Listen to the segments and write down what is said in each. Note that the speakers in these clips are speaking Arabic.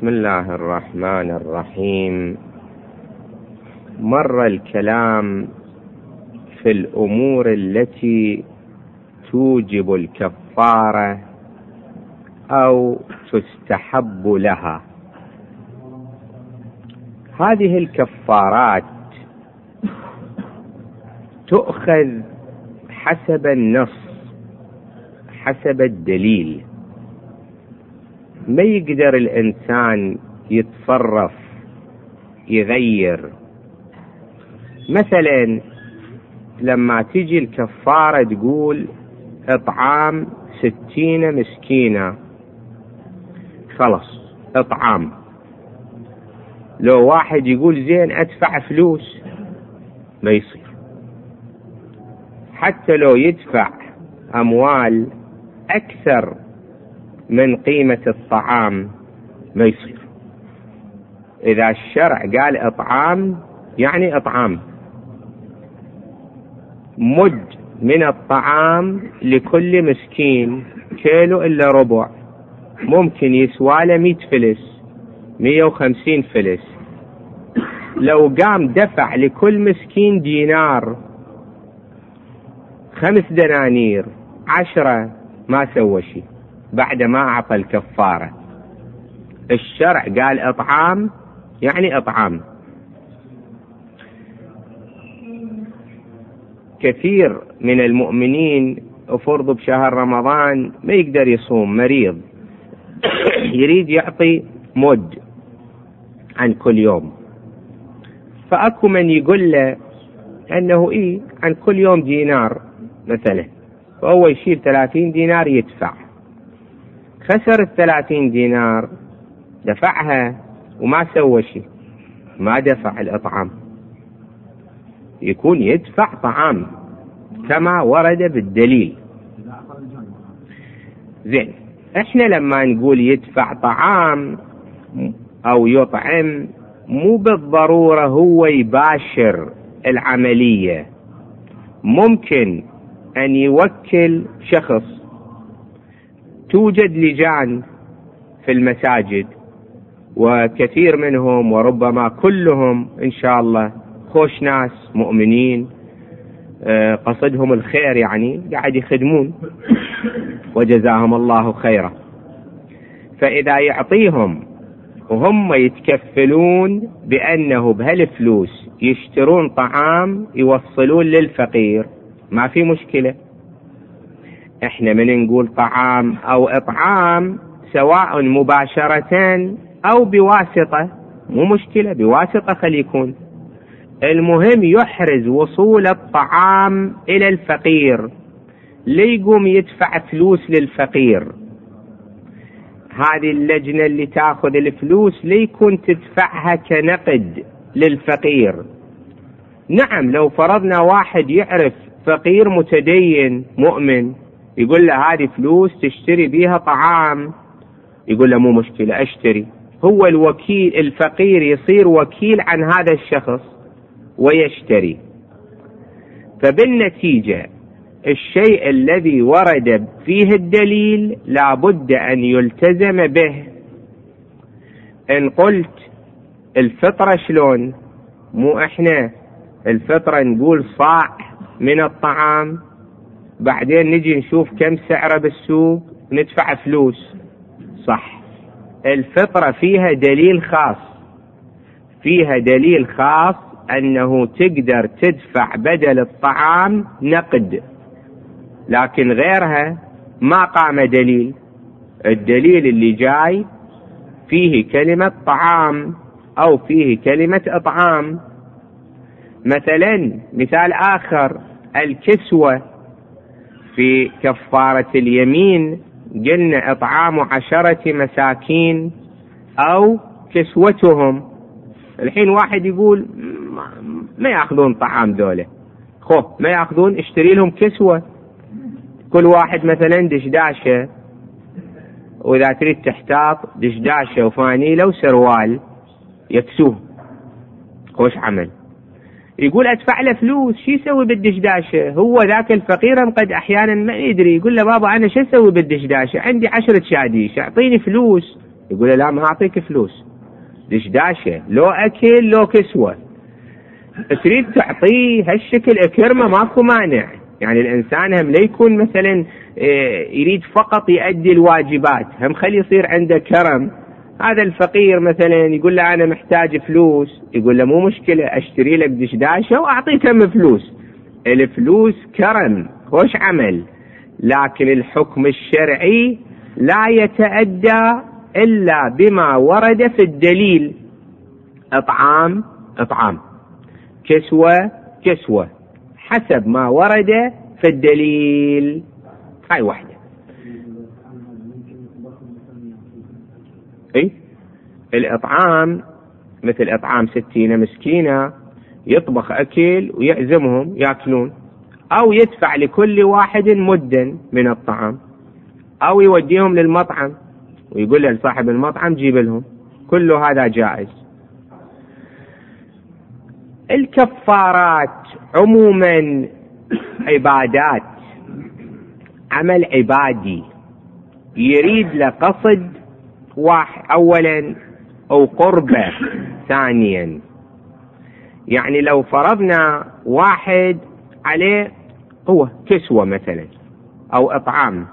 بسم الله الرحمن الرحيم. مر الكلام في الأمور التي توجب الكفارة أو تستحب لها. هذه الكفارات تؤخذ حسب النص، حسب الدليل. ما يقدر الإنسان يتصرف يغير. مثلا لما تيجي الكفارة تقول إطعام 60 مسكينة، خلص إطعام. لو واحد يقول زين أدفع فلوس، ما يصير. حتى لو يدفع أموال أكثر من قيمة الطعام ما يصير. إذا الشرع قال إطعام يعني إطعام. مد من الطعام لكل مسكين كيلو إلا ربع، ممكن يسواله 100 فلس، 150 فلس. لو قام دفع لكل مسكين دينار، 5 دنانير، 10، ما سوى شيء بعد ما أعطى الكفارة. الشرع قال إطعام يعني إطعام. كثير من المؤمنين فرض بشهر رمضان ما يقدر يصوم، مريض، يريد يعطي مد عن كل يوم، فأكو من يقول له أنه عن كل يوم دينار مثلا، فهو يشيل 30 دينار يدفع. خسر 30 دينار، دفعها وما سوى شيء، ما دفع الإطعام. يكون يدفع طعام كما ورد بالدليل. زين، احنا لما نقول يدفع طعام او يطعم، مو بالضرورة هو يباشر العملية. ممكن ان يوكل شخص. توجد لجان في المساجد، وكثير منهم وربما كلهم إن شاء الله خوش ناس مؤمنين، قصدهم الخير، يعني قاعد يخدمون وجزاهم الله خيرا. فإذا يعطيهم وهم يتكفلون بأنه بهالفلوس يشترون طعام يوصلون للفقير، ما في مشكلة. احنا من نقول طعام او اطعام، سواء مباشرة او بواسطة، مو مشكلة، بواسطة خلي يكون. المهم يحرز وصول الطعام الى الفقير، ليقوم يدفع فلوس للفقير. هذه اللجنة اللي تاخذ الفلوس ليكون تدفعها كنقد للفقير. نعم، لو فرضنا واحد يعرف فقير متدين مؤمن، يقول له هذه فلوس تشتري بيها طعام، يقول له مو مشكلة اشتري. هو الوكيل، الفقير يصير وكيل عن هذا الشخص ويشتري. فبالنتيجة الشيء الذي ورد فيه الدليل لابد أن يلتزم به. إن قلت الفطرة شلون؟ مو احنا الفطرة نقول صاع من الطعام، بعدين نجي نشوف كم سعره بالسوق ندفع فلوس، صح. الفطرة فيها دليل خاص، فيها دليل خاص أنه تقدر تدفع بدل الطعام نقد، لكن غيرها ما قام دليل. الدليل اللي جاي فيه كلمة طعام أو فيه كلمة إطعام. مثلا مثال آخر، الكسوة في كفارة اليمين قلنا إطعام 10 مساكين أو كسوتهم. الحين واحد يقول ما يأخذون طعام دولة، ما يأخذون، اشتري لهم كسوة. كل واحد مثلا دشداشة، وإذا تريد تحتاط دشداشة وفانيلة وسروال يكسوه، خوش عمل. يقول أدفع له فلوس، شو يسوي بالدشداشة؟ هو ذاك الفقير قد أحيانا ما يدري، يقول له بابا أنا شو أسوي بالدشداشة؟ عندي 10 شاديش، أعطيني فلوس. يقول له لا ما أعطيك فلوس، دشداشة لو أكل لو كسوة، تريد تعطيه هالشكل اكرمه ماكو مانع. يعني الإنسان هم لا يكون مثلا يريد فقط يؤدي الواجبات، هم خلي يصير عنده كرم. هذا الفقير مثلا يقول له أنا محتاج فلوس، يقول له مو مشكلة أشتري لك دشداشة وأعطيك هم فلوس. الفلوس كرم خوش عمل، لكن الحكم الشرعي لا يتأدى إلا بما ورد في الدليل. إطعام إطعام، كسوة كسوة، حسب ما ورد في الدليل. هاي واحدة. الإطعام مثل إطعام 60 مسكينة، يطبخ أكل ويعزمهم يأكلون، أو يدفع لكل واحد مدا من الطعام، أو يوديهم للمطعم ويقول لصاحب المطعم جيب لهم، كل هذا جائز. الكفارات عموما عبادات، عمل عبادي يريد لقصد واحد أولا أو قربة ثانيا. يعني لو فرضنا واحد عليه هو كسوة مثلا أو إطعام،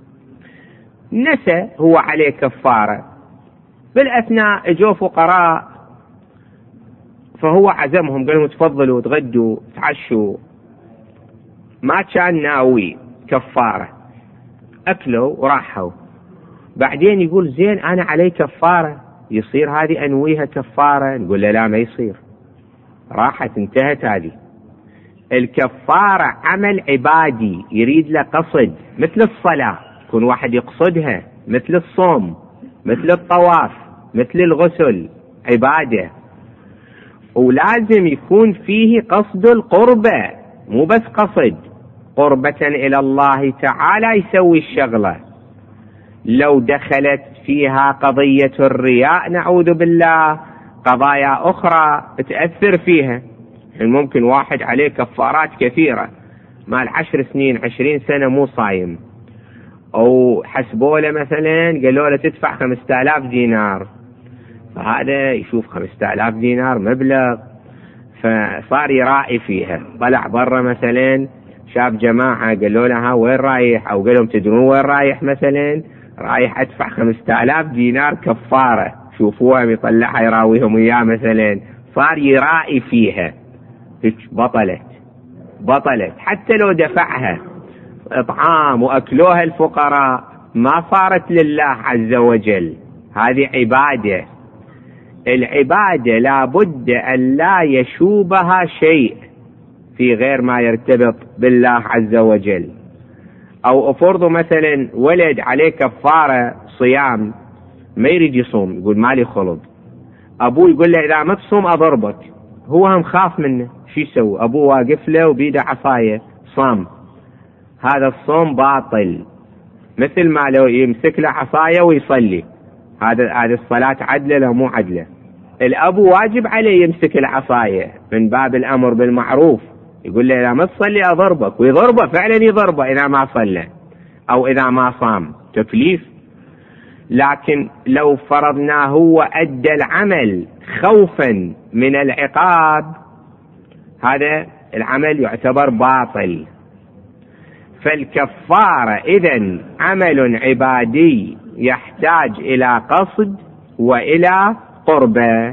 نسى هو عليه كفارة، بالأثناء اجوا فقراء فهو عزمهم قال لهم تفضلوا تغدوا تعشوا، ما كان ناوي كفارة، أكلوا وراحوا. بعدين يقول زين أنا علي كفارة، يصير هذه أنويها كفارة؟ نقول له لا ما يصير، راحت انتهت هذه. الكفارة عمل عبادي يريد له قصد، مثل الصلاة يكون واحد يقصدها، مثل الصوم، مثل الطواف، مثل الغسل، عبادة، ولازم يكون فيه قصد القربة، مو بس قصد قربة إلى الله تعالى يسوي الشغلة. لو دخلت فيها قضية الرياء نعوذ بالله، قضايا أخرى تأثر فيها. ممكن واحد عليه كفارات كثيرة، مال 10 سنين 20 سنة مو صايم، أو حسبوا له مثلا قالوا له تدفع 5000 دينار، فهذا يشوف 5000 دينار مبلغ، فصار يرائي فيها. طلع برا مثلا شاف جماعة قالوا لها وين رايح، أو قالوا تدرون وين رايح، مثلا رايح أدفع 5000 دينار كفارة، شوفوها يطلعها يراويهم إياه مثلا، صار يرائي فيها، بطلت حتى لو دفعها إطعام وأكلوها الفقراء ما صارت لله عز وجل. هذه عبادة. العبادة لا بد أن لا يشوبها شيء في غير ما يرتبط بالله عز وجل. أو أفرضوا مثلا ولد عليه كفارة صيام ما يريد يصوم، يقول مالي خلق، أبوه يقول له إذا ما تصوم أضربك، هو هم خاف منه، شو يسوي؟ أبوه واقف له وبيده عصاية صام، هذا الصوم باطل، مثل ما لو يمسك له عصاية ويصلي، هذا الصلاة عدلة لا مو عدلة. الأبو واجب عليه يمسك العصاية من باب الأمر بالمعروف، يقول له إذا ما تصلي أضربك، ويضربه فعلا، يضربه إذا ما صلى أو إذا ما صام، تكليف. لكن لو فرضنا هو أدى العمل خوفا من العقاب، هذا العمل يعتبر باطل. فالكفارة إذن عمل عبادي يحتاج إلى قصد وإلى قربة.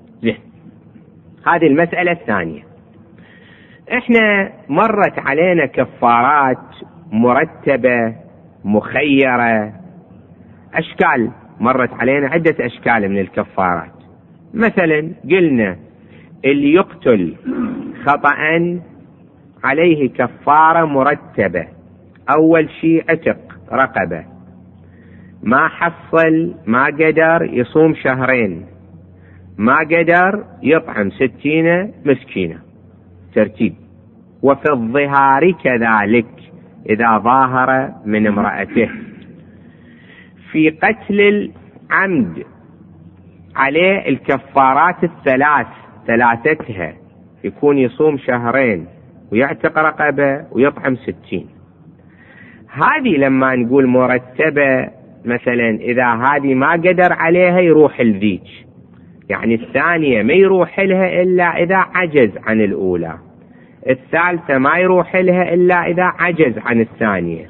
هذه المسألة الثانية. احنا مرت علينا كفارات مرتبة مخيرة، أشكال، مرت علينا عدة أشكال من الكفارات. مثلا قلنا اللي يقتل خطأ عليه كفارة مرتبة. أول شيء عتق رقبة، ما حصل ما قدر يصوم شهرين، ما قدر يطعم 60 مسكينة، ترتيب. وفي الظهار كذلك إذا ظاهر من امرأته. في قتل العمد عليه الكفارات ثلاثتها، يكون يصوم شهرين ويعتق رقبة ويطعم 60. هذه لما نقول مرتبة مثلا إذا هذه ما قدر عليها يروح الذيك، يعني الثانية ما يروح لها إلا إذا عجز عن الأولى، الثالثة ما يروح لها إلا إذا عجز عن الثانية.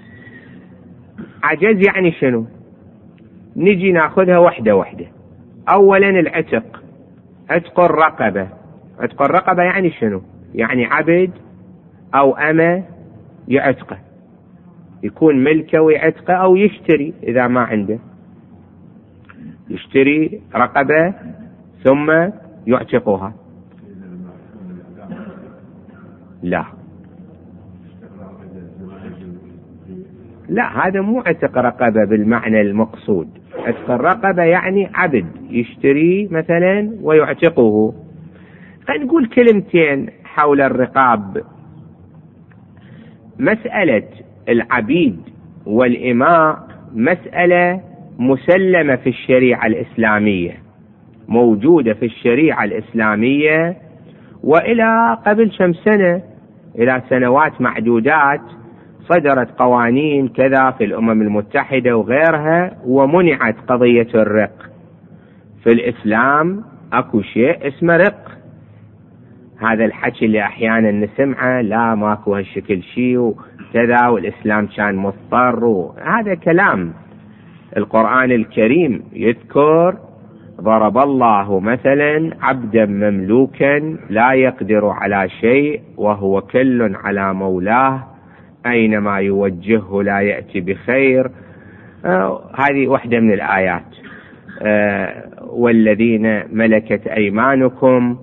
عجز يعني شنو؟ نجي ناخذها وحدة وحدة. أولا العتق، عتق الرقبة. عتق الرقبة يعني شنو؟ يعني عبد أو أمة يعتقه، يكون ملكه ويعتقه، أو يشتري إذا ما عنده، يشتري رقبة ثم يعتقها. لا هذا مو عتق رقبة بالمعنى المقصود. عتق الرقبة يعني عبد يشتري مثلا ويعتقه. خلينا نقول كلمتين حول الرقاب. مسألة العبيد والإماء مسألة مسلمة في الشريعة الإسلامية، موجودة في الشريعة الإسلامية، وإلى قبل كم سنة، إلى سنوات معدودات، صدرت قوانين كذا في الأمم المتحدة وغيرها، ومنعت قضية الرق. في الإسلام أكو شيء اسمه رق. هذا الحكي اللي أحيانا نسمعه، لا ماكو هالشكل شيء وكذا والإسلام كان مضطر، هذا كلام. القرآن الكريم يذكر: ضرب الله مثلا عبدا مملوكا لا يقدر على شيء وهو كل على مولاه أينما يوجهه لا يأتي بخير. هذه واحدة من الآيات. والذين ملكت أيمانكم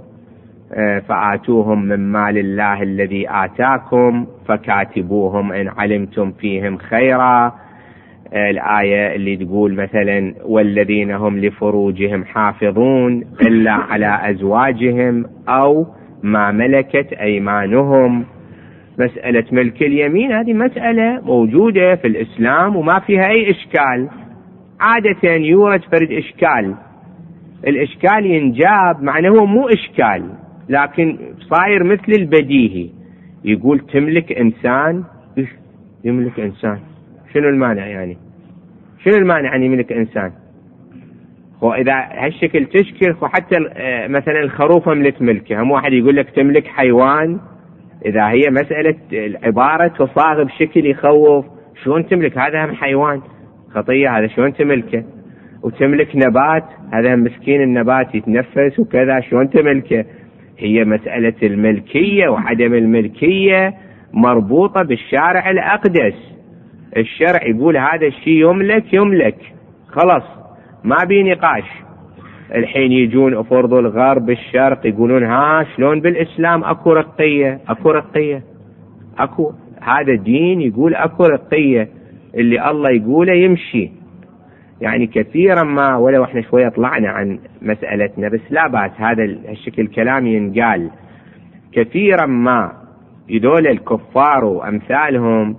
فآتوهم من مال الله الذي آتاكم فكاتبوهم إن علمتم فيهم خيرا. الآية اللي تقول مثلا: والذين هم لفروجهم حافظون إلا على أزواجهم أو ما ملكت أيمانهم. مسألة ملك اليمين هذه مسألة موجودة في الإسلام وما فيها أي إشكال. عادة يورد فرد إشكال، الإشكال ينجاب معناه هو مو إشكال، لكن صاير مثل البديهي. يقول تملك إنسان، يملك إنسان، شنو المانع يعني؟ شنو المانع أن يملك إنسان؟ وإذا هالشكل تشكل، وحتى مثلا الخروف ملك ملكه، هم واحد يقول لك تملك حيوان. إذا هي مسألة العبارة تصاغ بشكل يخوف، شلون تملك هذا؟ هم حيوان، خطية هذا، شلون تملكه؟ وتملك نبات، هذا مسكين النبات يتنفس وكذا، شلون تملكه؟ هي مسألة الملكية وعدم الملكية مربوطة بالشارع الأقدس. الشرع يقول هذا الشيء يملك يملك، خلاص ما بي نقاش. الحين يجون أفرض الغرب الشرق يقولون ها شلون بالإسلام أكو رقية؟ أكو رقية، أكو، هذا دين يقول أكو رقية، اللي الله يقوله يمشي. يعني كثيرا ما، ولو احنا شوية طلعنا عن مسألتنا بس لا بأس، هذا الشكل كلام ينقال. كثيرا ما يدول الكفار وأمثالهم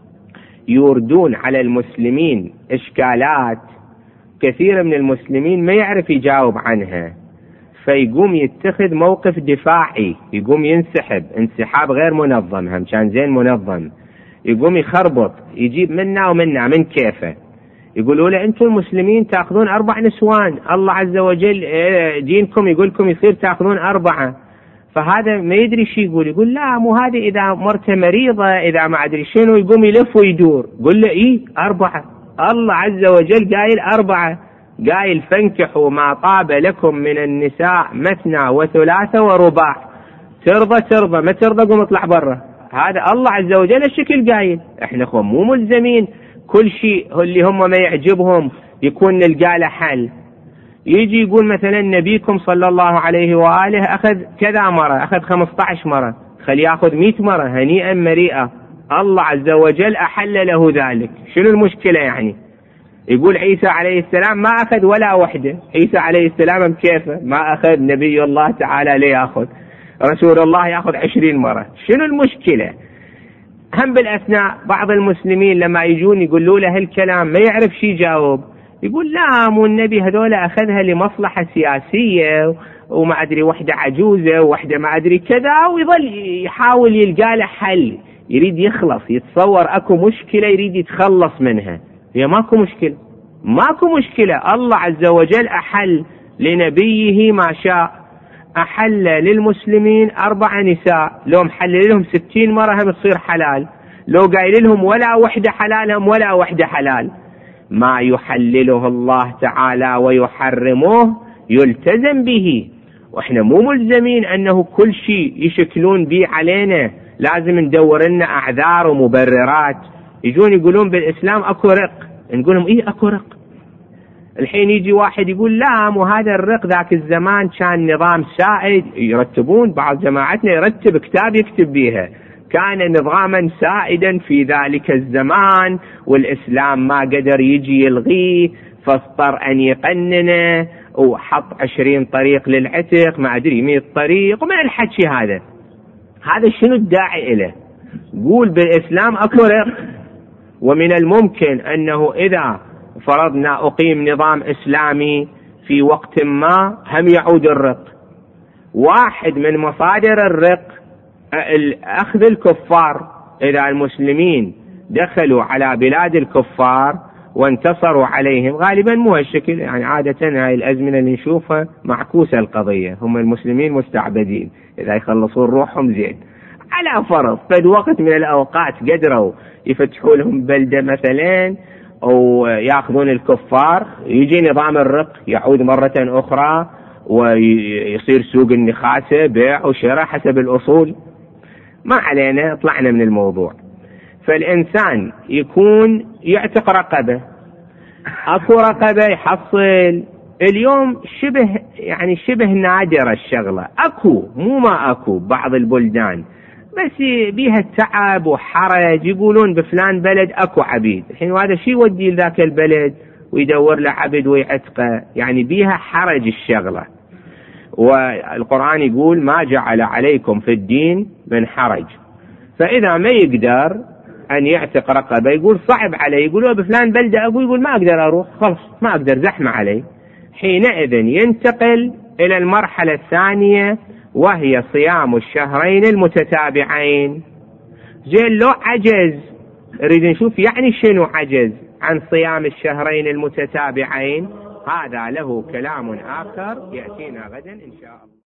يوردون على المسلمين إشكالات كثير من المسلمين ما يعرف يجاوب عنها، فيقوم يتخذ موقف دفاعي، يقوم ينسحب انسحاب غير منظم، هم كان زين منظم، يقوم يخربط، يجيب منا ومنا من كيفه. يقولوا له أنتم المسلمين تأخذون 4 نسوان، الله عز وجل دينكم يقولكم يصير تأخذون 4. فهذا ما يدري شي يقول لا مو هذه، إذا مرته مريضة، إذا ما أدري شنو، يقوم يلف ويدور. قل له إيه 4، الله عز وجل قايل 4، قايل فانكحوا ما طاب لكم من النساء مثنى وثلاث ورباع، ترضى ما ترضى قوم اطلع برا. هذا الله عز وجل الشكل قايل. احنا مو ملزمين كل شيء اللي هم ما يعجبهم يكون نلقى له حل. يجي يقول مثلا نبيكم صلى الله عليه وآله أخذ كذا مرة، أخذ 15 مرة، خلي يأخذ 100 مرة هنيئا مريئا، الله عز وجل أحل له ذلك. شنو المشكلة يعني؟ يقول عيسى عليه السلام ما أخذ ولا وحدة، عيسى عليه السلام كيفه ما أخذ، نبي الله تعالى ليه يأخذ، رسول الله يأخذ 20 مرة، شنو المشكلة؟ هم بالأثناء بعض المسلمين لما يجون يقولوا له هالكلام ما يعرف شي يجاوب، يقول لا مو النبي هذول أخذها لمصلحة سياسية وما أدري وحدة عجوزة ووحدة ما أدري كذا، ويظل يحاول يلقى له حل، يريد يخلص، يتصور أكو مشكلة يريد يتخلص منها. هي ماكو مشكلة. الله عز وجل أحل لنبيه ما شاء، أحل للمسلمين 4 نساء، لو محلل لهم 60 مرة هم تصير حلال، لو قايل لهم ولا وحدة حلال هم ولا وحدة حلال. ما يحلله الله تعالى ويحرمه يلتزم به، واحنا مو ملزمين انه كل شيء يشكلون به علينا لازم ندور لنا اعذار ومبررات. يجون يقولون بالاسلام اكو رق، نقول لهم ايه اكو رق. الحين يجي واحد يقول لا مو هذا الرق ذاك الزمان كان نظام سائد، يرتبون بعض جماعتنا يرتب كتاب يكتب بيها كان نظاما سائدا في ذلك الزمان والإسلام ما قدر يجي يلغيه فاضطر أن يقننه وحط 20 طريق للعتق ما أدري 100 طريق وما الحكي هذا شنو الداعي إله؟ قول بالإسلام أكو رق. ومن الممكن أنه إذا فرضنا أقيم نظام إسلامي في وقت ما هم يعود الرق. واحد من مصادر الرق أخذ الكفار، إذا المسلمين دخلوا على بلاد الكفار وانتصروا عليهم، غالبا مو هالشكل يعني، عادة هاي الأزمنة اللي نشوفها معكوسة القضية، هم المسلمين مستعبدين إذا يخلصون روحهم زين. على فرض فد وقت من الأوقات قدروا يفتحوا لهم بلدة مثلا أو يأخذون الكفار، يجي نظام الرق يعود مرة أخرى ويصير سوق النخاسة بيع وشراء حسب الأصول. ما علينا، طلعنا من الموضوع. فالإنسان يكون يعتق رقبة، أكو رقبة يحصل اليوم شبه نادرة الشغلة، أكو مو ما أكو بعض البلدان بس بيها تعب وحرج، يقولون بفلان بلد أكو عبيد. الحين هذا شيء يودي لذاك البلد ويدور له عبد ويعتقه، يعني بيها حرج الشغلة. والقرآن يقول ما جعل عليكم في الدين من حرج. فإذا ما يقدر أن يعتق رقبة يقول صعب عليه، يقولوا بفلان بلدة أبو، يقول ما أقدر أروح خلص ما أقدر زحمة علي، حينئذ ينتقل إلى المرحلة الثانية وهي صيام الشهرين المتتابعين. زين لو عجز، نريد نشوف يعني شنو عجز عن صيام الشهرين المتتابعين، هذا له كلام آخر يأتينا غدا إن شاء الله.